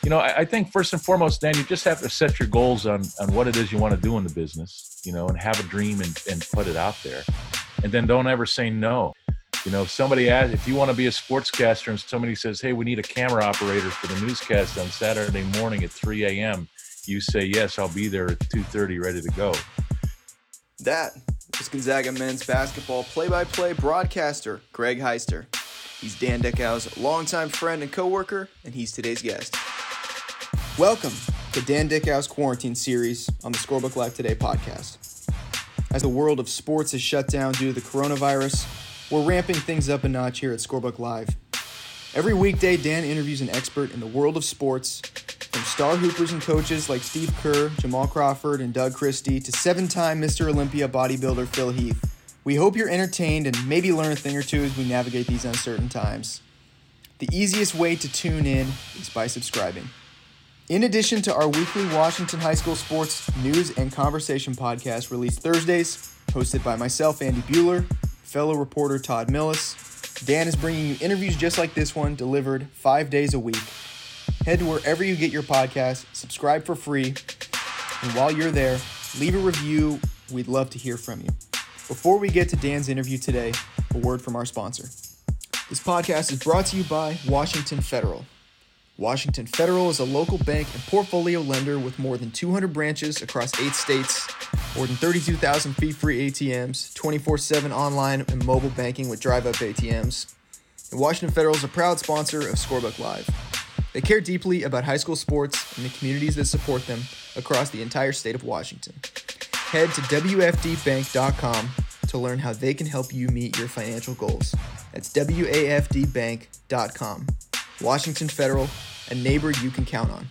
I think first and foremost, Dan, you just have to set your goals on what it is you want to do in the business, and have a dream and put it out there. And then don't ever say no. If somebody asks, if you want to be a sportscaster and somebody says, hey, we need a camera operator for the newscast on Saturday morning at 3 a.m., you say, yes, I'll be there at 2:30 ready to go. That is Gonzaga men's basketball play-by-play broadcaster, Greg Heister. He's Dan Dickau's longtime friend and coworker, and he's today's guest. Welcome to Dan Dickau's Quarantine Series on the Scorebook Live Today podcast. As the world of sports is shut down due to the coronavirus, we're ramping things up a notch here at Scorebook Live. Every weekday, Dan interviews an expert in the world of sports, from star hoopers and coaches like Steve Kerr, Jamal Crawford, and Doug Christie, to seven-time Mr. Olympia bodybuilder Phil Heath. We hope you're entertained and maybe learn a thing or two as we navigate these uncertain times. The easiest way to tune in is by subscribing. In addition to our weekly Washington High School sports news and conversation podcast released Thursdays, hosted by myself, Andy Bueller, fellow reporter Todd Millis, Dan is bringing you interviews just like this one, delivered 5 days a week. Head to wherever you get your podcast, subscribe for free, and while you're there, leave a review. We'd love to hear from you. Before we get to Dan's interview today, a word from our sponsor. This podcast is brought to you by Washington Federal. Washington Federal is a local bank and portfolio lender with more than 200 branches across 8 states, more than 32,000 fee-free ATMs, 24/7 online and mobile banking with drive-up ATMs. And Washington Federal is a proud sponsor of Scorebook Live. They care deeply about high school sports and the communities that support them across the entire state of Washington. Head to WFDbank.com to learn how they can help you meet your financial goals. That's WAFDbank.com. Washington Federal, a neighbor you can count on.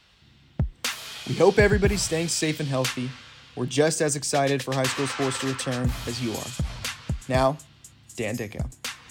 We hope everybody's staying safe and healthy. We're just as excited for high school sports to return as you are. Now, Dan Dickau.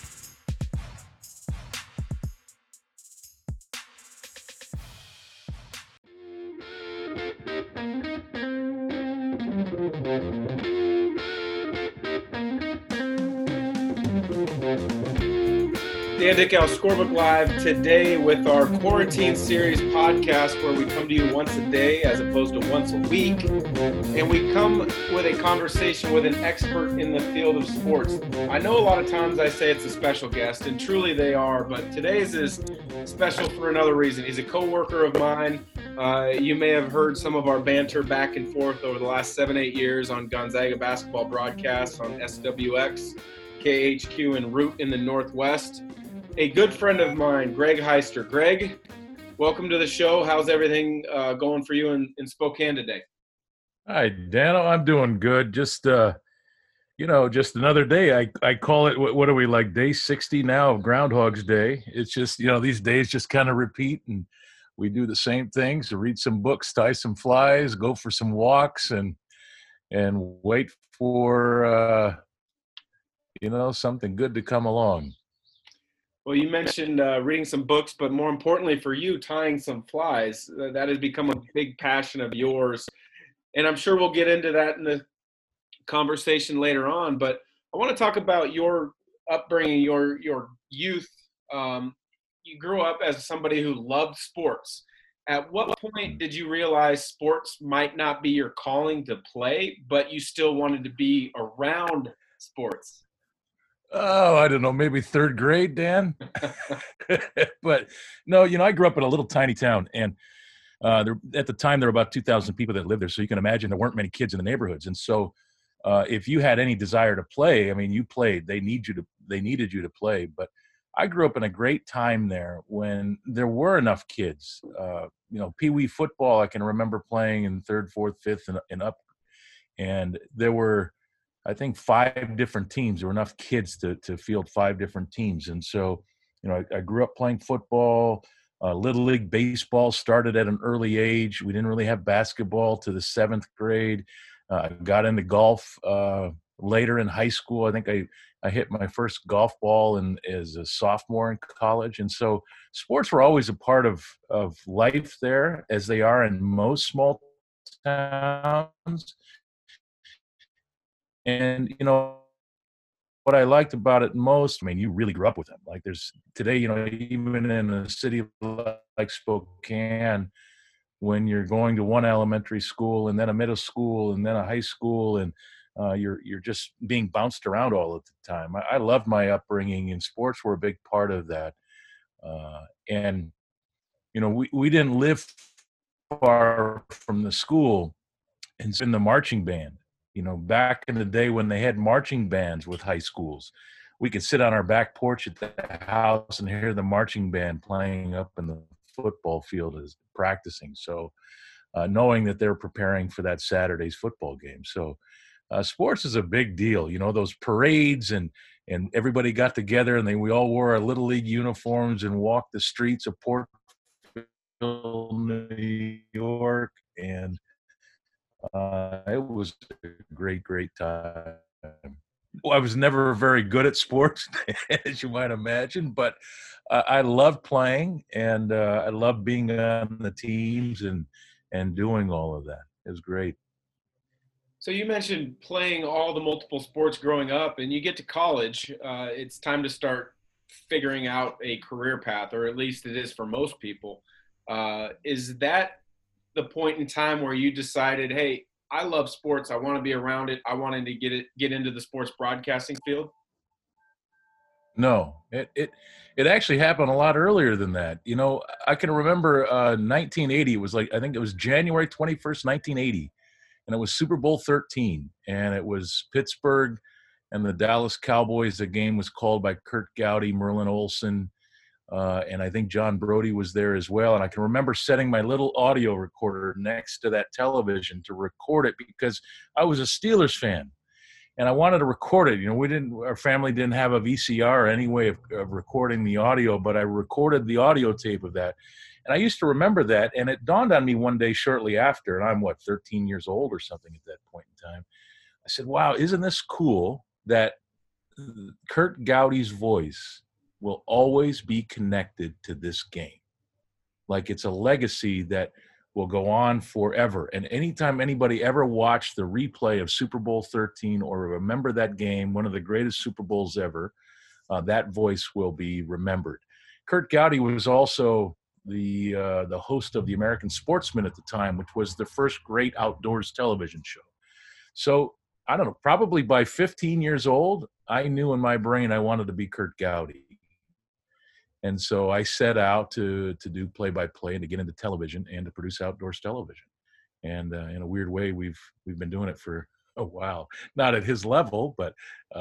Dan Dickau, Scorebook Live, today with our Quarantine Series podcast where we come to you once a day as opposed to once a week. And we come with a conversation with an expert in the field of sports. I know a lot of times I say it's a special guest, and truly they are, but today's is special for another reason. He's a coworker of mine. You may have heard some of our banter back and forth over the last 7-8 years on Gonzaga basketball broadcasts on SWX, KHQ, and Root in the Northwest. A good friend of mine, Greg Heister. Greg, welcome to the show. How's everything going for you in Spokane today? Hi, Dan. I'm doing good. Just another day. I call it, what are we, like day 60 now of Groundhog's Day? It's just, these days just kind of repeat, and we do the same things: read some books, tie some flies, go for some walks, and wait for, something good to come along. Well, you mentioned reading some books, but more importantly for you, tying some flies. That has become a big passion of yours. And I'm sure we'll get into that in the conversation later on. But I want to talk about your upbringing, your youth. You grew up as somebody who loved sports. At what point did you realize sports might not be your calling to play, but you still wanted to be around sports? Oh, I don't know, maybe third grade, Dan. But no, I grew up in a little tiny town, and at the time there were about 2,000 people that lived there. So you can imagine there weren't many kids in the neighborhoods. And so if you had any desire to play, you played. They needed you to play. But I grew up in a great time there when there were enough kids. Pee wee football, I can remember playing in third, fourth, fifth, and up. And there were, I think, 5 different teams. There were enough kids to field 5 different teams. And so, I grew up playing football. Little League baseball started at an early age. We didn't really have basketball to the 7th grade. Got into golf later in high school. I think I hit my first golf ball as a sophomore in college. And so sports were always a part of life there, as they are in most small towns. And, what I liked about it most, I mean, you really grew up with them. Like there's today, even in a city like Spokane, when you're going to one elementary school and then a middle school and then a high school, and you're just being bounced around all of the time. I loved my upbringing, and sports were a big part of that. And we didn't live far from the school, and it's in the marching band. Back in the day when they had marching bands with high schools, we could sit on our back porch at the house and hear the marching band playing up in the football field as practicing. So knowing that they're preparing for that Saturday's football game. So sports is a big deal. Those parades and everybody got together and we all wore our Little League uniforms and walked the streets of Portville, New York. And it was a great, great time. Well, I was never very good at sports, as you might imagine, but I loved playing, and I loved being on the teams and doing all of that. It was great. So you mentioned playing all the multiple sports growing up, and you get to college, it's time to start figuring out a career path, or at least it is for most people. Is that the point in time where you decided, hey, I love sports, I want to be around it, I wanted to get into the sports broadcasting field? No, it actually happened a lot earlier than that. I can remember 1980. It was I think it was January 21st, 1980, and it was Super Bowl 13, and it was Pittsburgh and the Dallas Cowboys. The game was called by Kurt Gowdy, Merlin Olsen, and I think John Brody was there as well. And I can remember setting my little audio recorder next to that television to record it because I was a Steelers fan. And I wanted to record it. Our family didn't have a VCR or any way of recording the audio, but I recorded the audio tape of that. And I used to remember that. And it dawned on me one day shortly after, and I'm 13 years old or something at that point in time. I said, wow, isn't this cool that Kurt Gowdy's voice will always be connected to this game? Like it's a legacy that will go on forever. And anytime anybody ever watched the replay of Super Bowl 13 or remember that game, one of the greatest Super Bowls ever, that voice will be remembered. Kurt Gowdy was also the host of the American Sportsman at the time, which was the first great outdoors television show. So I don't know, probably by 15 years old, I knew in my brain I wanted to be Kurt Gowdy. And so I set out to do play-by-play and to get into television and to produce outdoors television. And in a weird way, we've been doing it for a while. Not at his level, but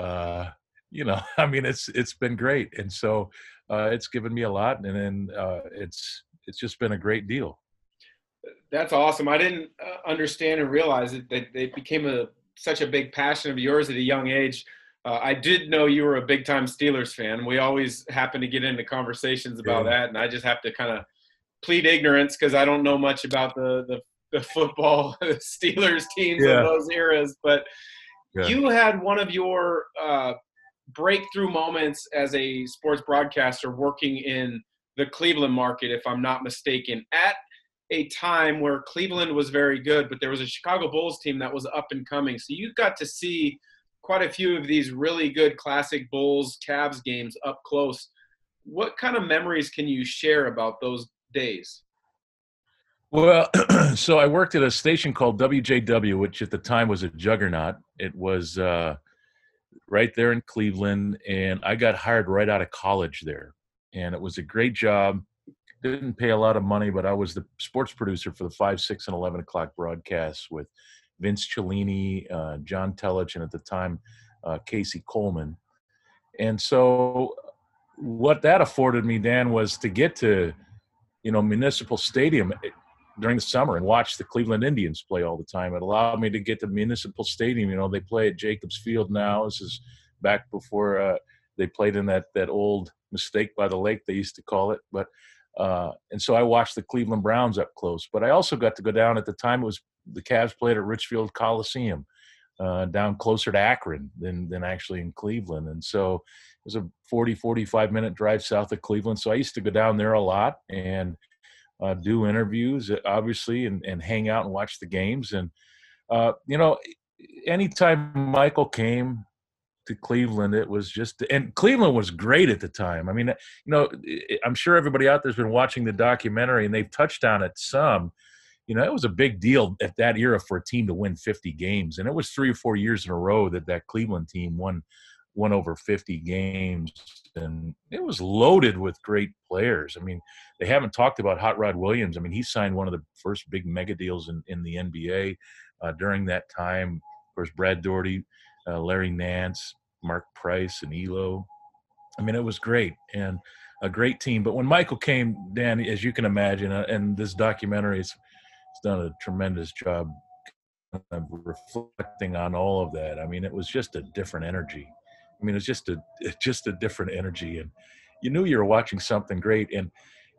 I mean, it's been great. And so it's given me a lot, and then it's just been a great deal. That's awesome. I didn't understand and realize that it became such a big passion of yours at a young age. I did know you were a big-time Steelers fan. We always happen to get into conversations about that, and I just have to kind of plead ignorance because I don't know much about the football Steelers teams of those eras. But you had one of your breakthrough moments as a sports broadcaster working in the Cleveland market, if I'm not mistaken, at a time where Cleveland was very good, but there was a Chicago Bulls team that was up and coming. So you got to see quite a few of these really good classic Bulls Cavs games up close. What kind of memories can you share about those days? Well, so I worked at a station called WJW, which at the time was a juggernaut. It was right there in Cleveland, and I got hired right out of college there. And it was a great job. Didn't pay a lot of money, but I was the sports producer for the 5, 6, and 11 o'clock broadcasts with Vince Cellini, John Telich, and at the time, Casey Coleman. And so what that afforded me, Dan, was to get to, Municipal Stadium during the summer and watch the Cleveland Indians play all the time. It allowed me to get to Municipal Stadium. They play at Jacobs Field now. This is back before they played in that old Mistake by the Lake, they used to call it. But and so I watched the Cleveland Browns up close. But I also got to go down at the time. It was the Cavs played at Richfield Coliseum, down closer to Akron than actually in Cleveland. And so it was a 45-minute drive south of Cleveland. So I used to go down there a lot and do interviews, obviously, and hang out and watch the games. And, anytime Michael came to Cleveland, it was just, and Cleveland was great at the time. I mean, I'm sure everybody out there's been watching the documentary and they've touched on it some. It was a big deal at that era for a team to win 50 games. And it was 3 or 4 years in a row that Cleveland team won over 50 games. And it was loaded with great players. I mean, they haven't talked about Hot Rod Williams. I mean, he signed one of the first big mega deals in the NBA during that time. Of course, Brad Daugherty, Larry Nance, Mark Price, and Elo. I mean, it was great and a great team. But when Michael came, Dan, as you can imagine, and this documentary has done a tremendous job of reflecting on all of that. I mean, it was just a different energy. I mean, it's just a different energy, and you knew you were watching something great. And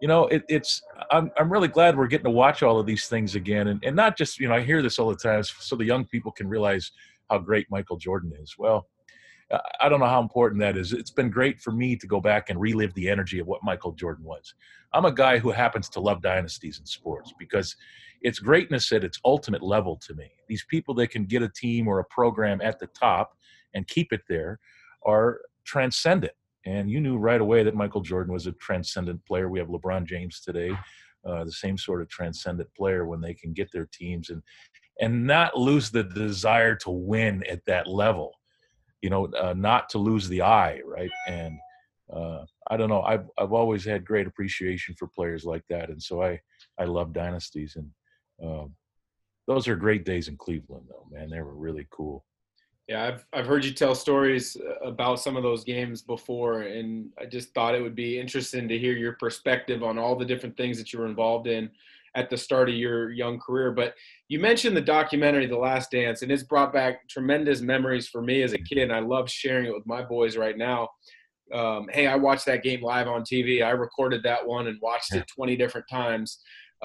I'm really glad we're getting to watch all of these things again, and not just I hear this all the time, so the young people can realize how great Michael Jordan is. Well, I don't know how important that is. It's been great for me to go back and relive the energy of what Michael Jordan was. I'm a guy who happens to love dynasties in sports because it's greatness at its ultimate level to me. These people that can get a team or a program at the top and keep it there are transcendent. And you knew right away that Michael Jordan was a transcendent player. We have LeBron James today, the same sort of transcendent player when they can get their teams and not lose the desire to win at that level. Not to lose the eye, right? And I don't know. I've always had great appreciation for players like that, and so I love dynasties. And those are great days in Cleveland, though, man. They were really cool. Yeah, I've heard you tell stories about some of those games before, and I just thought it would be interesting to hear your perspective on all the different things that you were involved in at the start of your young career. But you mentioned the documentary, The Last Dance, and it's brought back tremendous memories for me as a kid, and I love sharing it with my boys right now. Hey, I watched that game live on TV. I recorded that one and watched it 20 different times.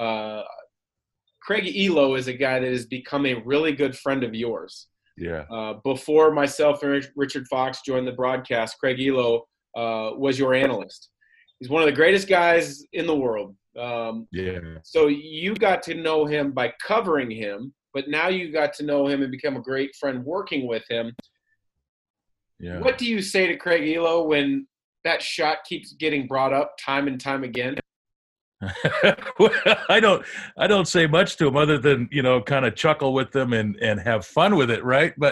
Craig Elo is a guy that has become a really good friend of yours. Yeah. Before myself and Richard Fox joined the broadcast, Craig Elo was your analyst. He's one of the greatest guys in the world. So you got to know him by covering him, but now you got to know him and become a great friend working with him. Yeah. What do you say to Craig Elo when that shot keeps getting brought up time and time again? Well, I don't say much to him other than, kind of chuckle with them and have fun with it. Right. But,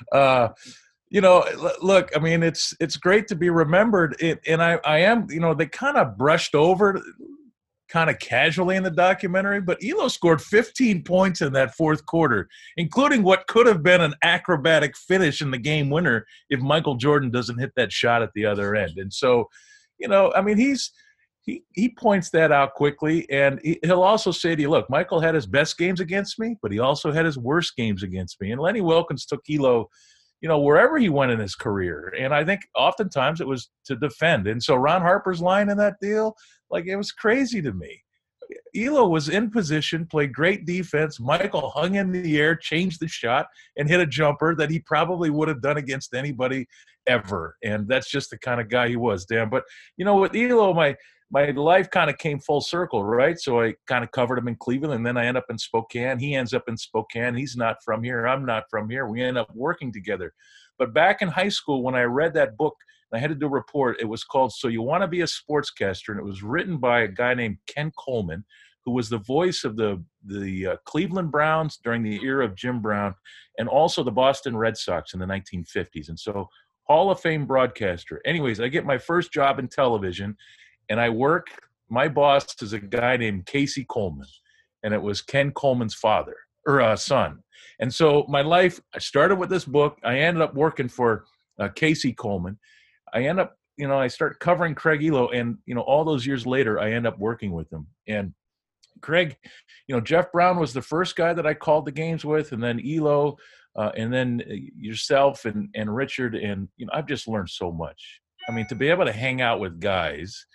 look, I mean, it's great to be remembered. And I am, they kind of brushed over kind of casually in the documentary, but Elo scored 15 points in that fourth quarter, including what could have been an acrobatic finish in the game winner if Michael Jordan doesn't hit that shot at the other end. And so, I mean, he points that out quickly, and he'll also say to you, look, Michael had his best games against me, but he also had his worst games against me. And Lenny Wilkens took Elo, wherever he went in his career. And I think oftentimes it was to defend. And so Ron Harper's line in that deal, like, it was crazy to me. Elo was in position, played great defense. Michael hung in the air, changed the shot, and hit a jumper that he probably would have done against anybody ever. And that's just the kind of guy he was, Dan. But, with Elo, my life kind of came full circle, right? So I kind of covered him in Cleveland, and then I end up in Spokane. He ends up in Spokane. He's not from here. I'm not from here. We end up working together. But back in high school, when I read that book, I had to do a report. It was called So You Want to Be a Sportscaster, and it was written by a guy named Ken Coleman, who was the voice of the Cleveland Browns during the era of Jim Brown, and also the Boston Red Sox in the 1950s. And so Hall of Fame broadcaster. Anyways, I get my first job in television, and my boss is a guy named Casey Coleman, and it was Ken Coleman's son. And so my life, I started with this book. I ended up working for Casey Coleman. I end up, I start covering Craig Elo, and, all those years later, I end up working with him. And Craig, Jeff Brown was the first guy that I called the games with, and then Elo, and then yourself and Richard. And, I've just learned so much. I mean, to be able to hang out with guys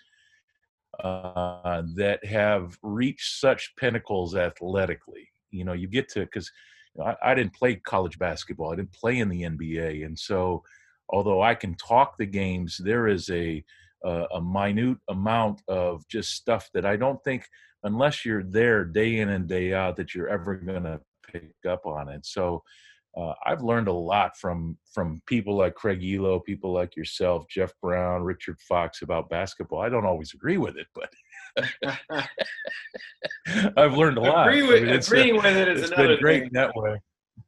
that have reached such pinnacles athletically, you get to, because I didn't play college basketball. I didn't play in the NBA. And so although I can talk the games, there is a minute amount of just stuff that I don't think, unless you're there day in and day out, that you're ever going to pick up on it. So I've learned a lot from people like Craig Elo, people like yourself, Jeff Brown, Richard Fox about basketball. I don't always agree with it, but I've learned a lot. Agreeing with it is it's another been great thing. that way.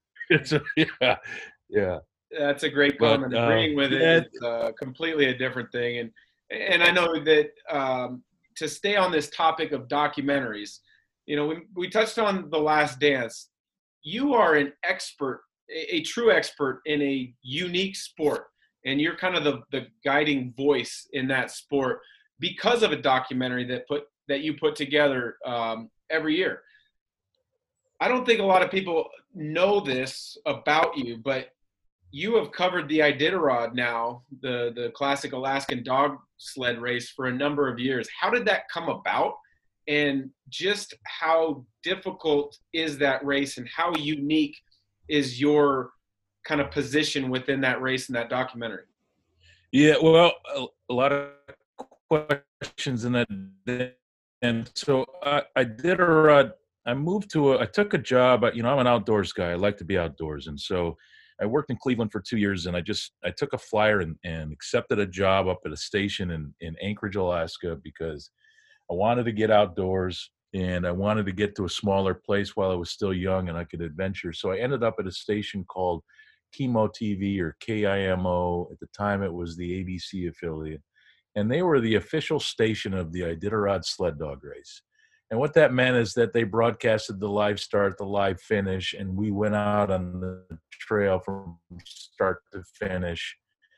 Yeah. That's a great comment. Agreeing with it is completely a different thing. And I know that to stay on this topic of documentaries, we touched on The Last Dance. You are an expert, a true expert in a unique sport, and you're kind of the guiding voice in that sport because of a documentary that you put together every year. I don't think a lot of people know this about you, but you have covered the Iditarod now, the classic Alaskan dog sled race, for a number of years. How did that come about? And just how difficult is that race, and how unique is your kind of position within that race in that documentary? Yeah, well, a lot of questions in that. And so I did I took a job, I'm an outdoors guy. I like to be outdoors. And so I worked in Cleveland for 2 years, and I took a flyer and accepted a job up at a station in Anchorage, Alaska, because I wanted to get outdoors and I wanted to get to a smaller place while I was still young and I could adventure. So I ended up at a station called Kimo TV, or KIMO. At the time, it was the ABC affiliate. And they were the official station of the Iditarod sled dog race. And what that meant is that they broadcasted the live start, the live finish, and we went out on the trail from start to finish,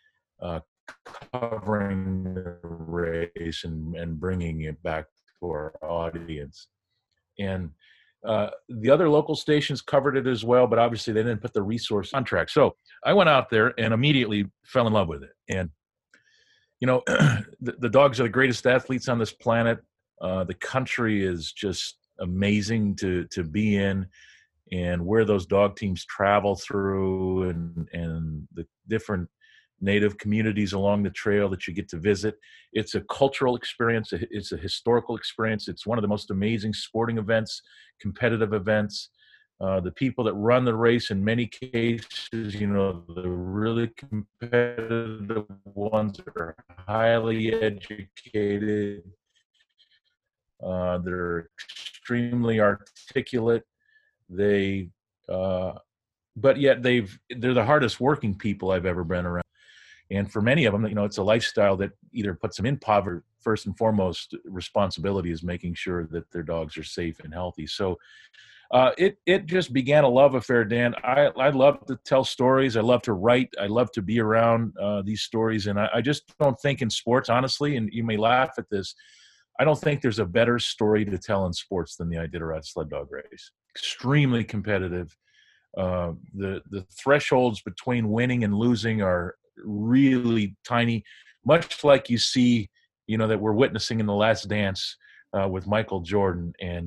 covering the race and bringing it back to our audience. And the other local stations covered it as well, but obviously they didn't put the resource on track. So I went out there and immediately fell in love with it. And, the dogs are the greatest athletes on this planet. The country is just amazing to be in, and where those dog teams travel through, and the different native communities along the trail that you get to visit. It's a cultural experience. It's a historical experience. It's one of the most amazing sporting events, competitive events. The people that run the race, in many cases, the really competitive ones are highly educated. They're extremely articulate. But yet they're the hardest working people I've ever been around. And for many of them, it's a lifestyle that either puts them in poverty. First and foremost, responsibility is making sure that their dogs are safe and healthy. So it just began a love affair, Dan. I love to tell stories. I love to write. I love to be around these stories. And I just don't think in sports, honestly, and you may laugh at this, I don't think there's a better story to tell in sports than the Iditarod sled dog race. Extremely competitive. The thresholds between winning and losing are really tiny, much like you see, that we're witnessing in The Last Dance with Michael Jordan. And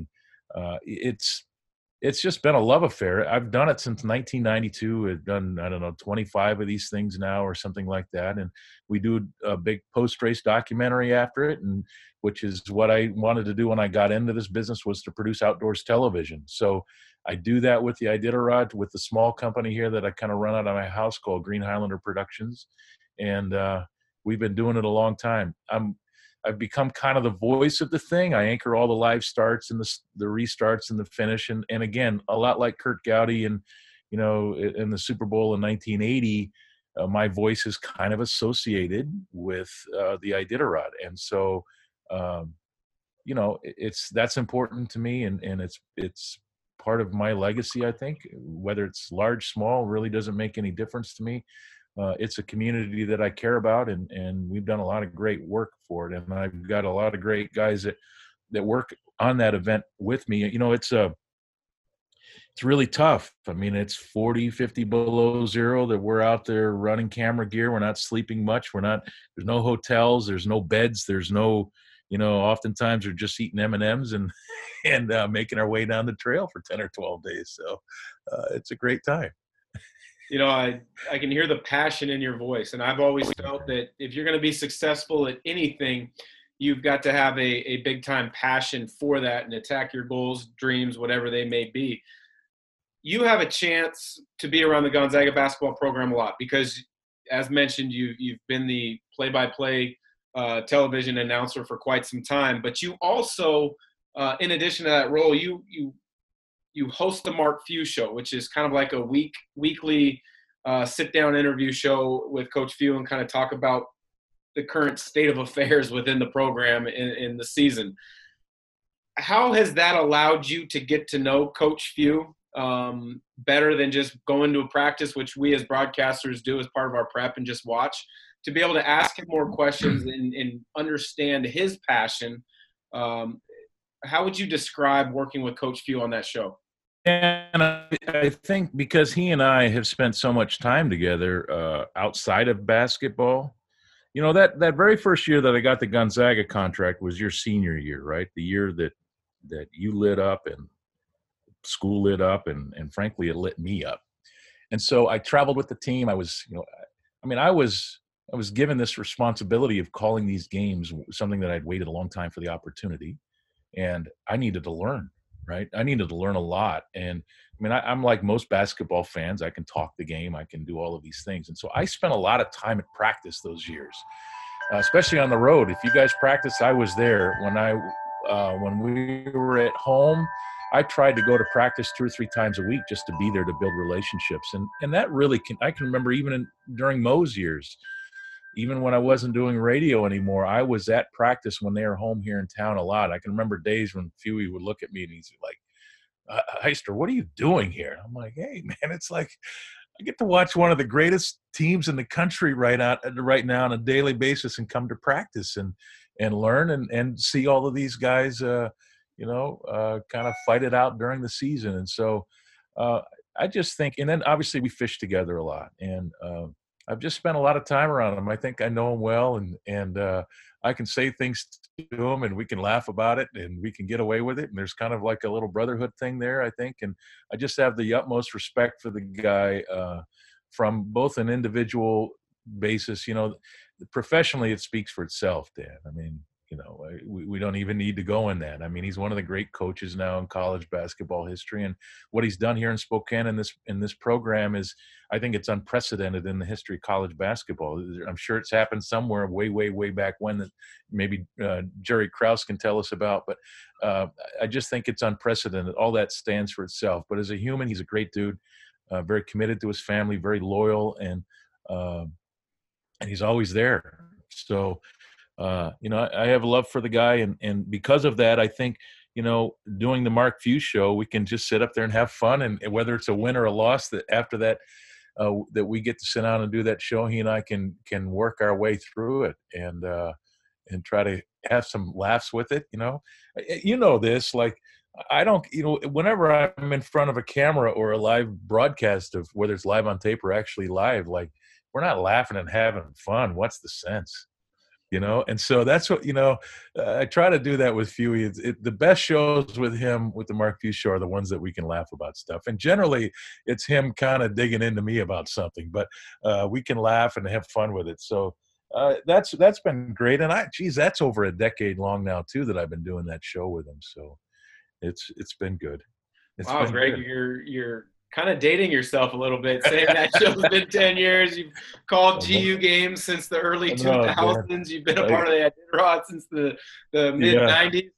it's just been a love affair. I've done it since 1992. I've done, 25 of these things now or something like that. And we do a big post-race documentary after it, and which is what I wanted to do when I got into this business, was to produce outdoors television. So I do that with the Iditarod, with the small company here that I kind of run out of my house called Green Highlander Productions. And we've been doing it a long time. I've become kind of the voice of the thing. I anchor all the live starts and the restarts and the finish. And again, a lot like Kurt Gowdy and, in the Super Bowl in 1980, my voice is kind of associated with the Iditarod. And so, that's important to me, and it's part of my legacy, I think. Whether it's large, small, really doesn't make any difference to me. It's a community that I care about, and we've done a lot of great work for it. And I've got a lot of great guys that work on that event with me. It's really tough. I mean, it's 40, 50 below zero that we're out there running camera gear. We're not sleeping much. There's no hotels. There's no beds. There's no, oftentimes we're just eating M&Ms and making our way down the trail for 10 or 12 days. So it's a great time. I can hear the passion in your voice. And I've always felt that if you're going to be successful at anything, you've got to have a big time passion for that and attack your goals, dreams, whatever they may be. you have a chance to be around the Gonzaga basketball program a lot because, as mentioned, you've been the play-by-play television announcer for quite some time. But you also, in addition to that role, you host the Mark Few Show, which is kind of like a weekly sit-down interview show with Coach Few and kind of talk about the current state of affairs within the program in the season. How has that allowed you to get to know Coach Few better than just going to a practice, which we as broadcasters do as part of our prep and just watch, to be able to ask him more questions and understand his passion? How would you describe working with Coach Few on that show? And I think because he and I have spent so much time together outside of basketball, you know, that very first year that I got the Gonzaga contract was your senior year, right? The year that you lit up and school lit up, and frankly, it lit me up. And so I traveled with the team. I was given this responsibility of calling these games, something that I'd waited a long time for the opportunity, and I needed to learn. Right. I needed to learn a lot. And I mean, I'm like most basketball fans. I can talk the game. I can do all of these things. And so I spent a lot of time at practice those years, especially on the road. If you guys practice, I was there. When we were at home, I tried to go to practice 2 or 3 times a week just to be there to build relationships. And that really I can remember even during Mo's years, even when I wasn't doing radio anymore, I was at practice when they were home here in town a lot. I can remember days when Fewy would look at me and he's like, Heister, what are you doing here? I'm like, hey, man, it's like I get to watch one of the greatest teams in the country right now on a daily basis and come to practice and learn and see all of these guys, kind of fight it out during the season. And so I just think – and then obviously we fish together a lot. And I've just spent a lot of time around him. I think I know him well, and I can say things to him, and we can laugh about it, and we can get away with it. And there's kind of like a little brotherhood thing there, I think. And I just have the utmost respect for the guy from both an individual basis. You know, professionally, it speaks for itself, Dan. I mean, you know, we don't even need to go in that. I mean, he's one of the great coaches now in college basketball history, and what he's done here in Spokane in this program is, I think it's unprecedented in the history of college basketball. I'm sure it's happened somewhere way, way, way back when that maybe Jerry Krause can tell us about, but I just think it's unprecedented. All that stands for itself. But as a human, he's a great dude, very committed to his family, very loyal, and he's always there. So, I have a love for the guy, and because of that, I think, doing the Mark Few Show, we can just sit up there and have fun, and whether it's a win or a loss, that after that, that we get to sit down and do that show, he and I can work our way through it and try to have some laughs with it. This, like, I don't, whenever I'm in front of a camera or a live broadcast of whether it's live on tape or actually live, like, we're not laughing and having fun. What's the sense? And so that's what, I try to do that with Fewy. The best shows with him, with the Mark Few Show, are the ones that we can laugh about stuff. And generally it's him kind of digging into me about something, but we can laugh and have fun with it. So that's been great. And that's over a decade long now too, that I've been doing that show with him. So it's been good. Wow, Greg, you're kind of dating yourself a little bit, saying that show's been 10 years. You've called GU games since the early 2000s. You've been a part of the Iditarod since the mid-90s.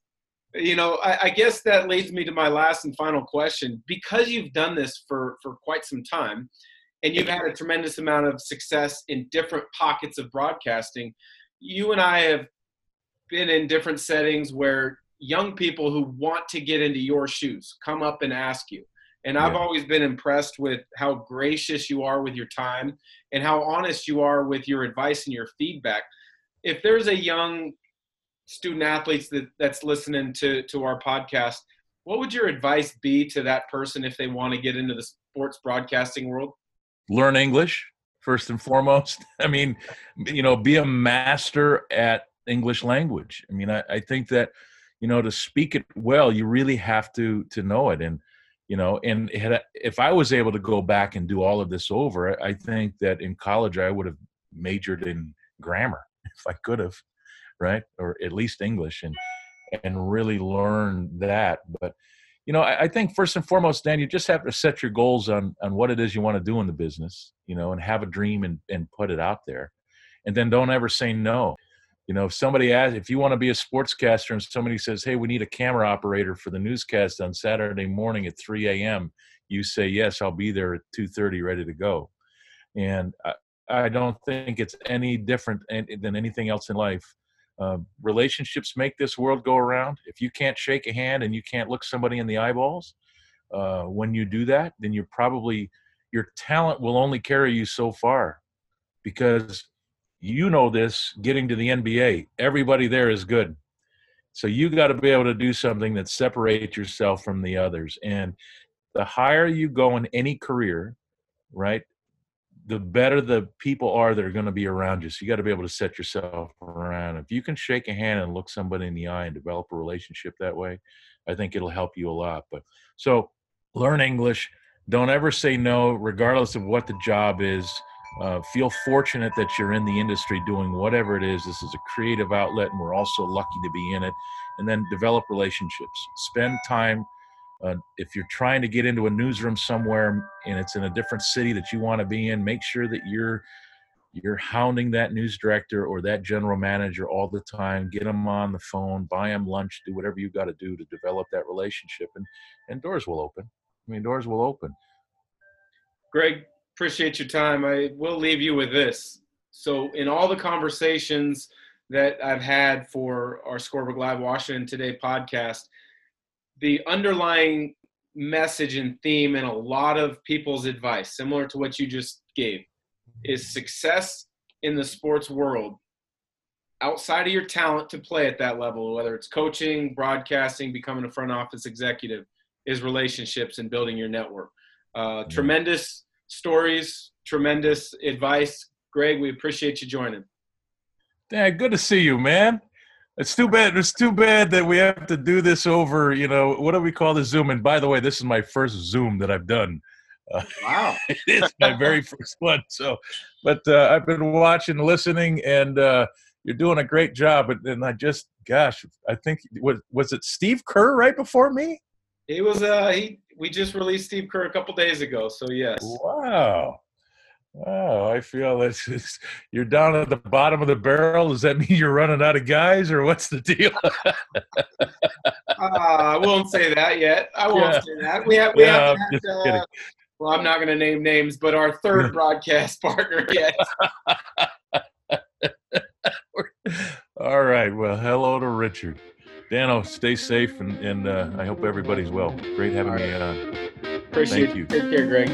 I guess that leads me to my last and final question. Because you've done this for quite some time, and you've had a tremendous amount of success in different pockets of broadcasting, you and I have been in different settings where young people who want to get into your shoes come up and ask you. And I've always been impressed with how gracious you are with your time and how honest you are with your advice and your feedback. If there's a young student athlete that's listening to our podcast, what would your advice be to that person if they want to get into the sports broadcasting world? Learn English, first and foremost. I mean, be a master at English language. I mean, I think that, to speak it well, you really have to know it. And, and if I was able to go back and do all of this over, I think that in college I would have majored in grammar if I could have, right? Or at least English, and really learn that. But, I think first and foremost, Dan, you just have to set your goals on what it is you want to do in the business, and have a dream and put it out there. And then don't ever say no. If somebody asks, if you want to be a sportscaster and somebody says, hey, we need a camera operator for the newscast on Saturday morning at 3 a.m., you say, yes, I'll be there at 2:30 ready to go. And I don't think it's any different than anything else in life. Relationships make this world go around. If you can't shake a hand and you can't look somebody in the eyeballs, when you do that, then your talent will only carry you so far, because this, getting to the NBA, everybody there is good. So you got to be able to do something that separates yourself from the others. And the higher you go in any career, right, the better the people are that are going to be around you. So you got to be able to set yourself around. If you can shake a hand and look somebody in the eye and develop a relationship that way, I think it'll help you a lot. But so learn English. Don't ever say no, regardless of what the job is. Feel fortunate that you're in the industry doing whatever it is. This is a creative outlet, and we're also lucky to be in it. And then develop relationships. Spend time. If you're trying to get into a newsroom somewhere and it's in a different city that you want to be in, make sure that you're hounding that news director or that general manager all the time. Get them on the phone, buy them lunch, do whatever you got to do to develop that relationship, and doors will open. Doors will open. Greg, appreciate your time. I will leave you with this. So in all the conversations that I've had for our Scorebook Live Washington Today podcast, the underlying message and theme in a lot of people's advice, similar to what you just gave, is success in the sports world, outside of your talent to play at that level, whether it's coaching, broadcasting, becoming a front office executive, is relationships and building your network. Tremendous stories, tremendous advice. Greg, we appreciate you joining. Dan, good to see you, man. It's too bad. It's too bad that we have to do this over, what do we call the Zoom? And by the way, this is my first Zoom that I've done. Wow. It is my very first one. So, but I've been watching, listening, and you're doing a great job. And I think, was it Steve Kerr right before me? He was, we just released Steve Kerr a couple days ago. So yes. Wow. Oh, I feel you're down at the bottom of the barrel. Does that mean you're running out of guys, or what's the deal? I won't say that yet. I won't say that. We haven't had, well, I'm not going to name names, but our third broadcast partner yet. All right. Well, hello to Richard. Dano, stay safe, and I hope everybody's well. Great having me on. Appreciate you. Take care, Greg.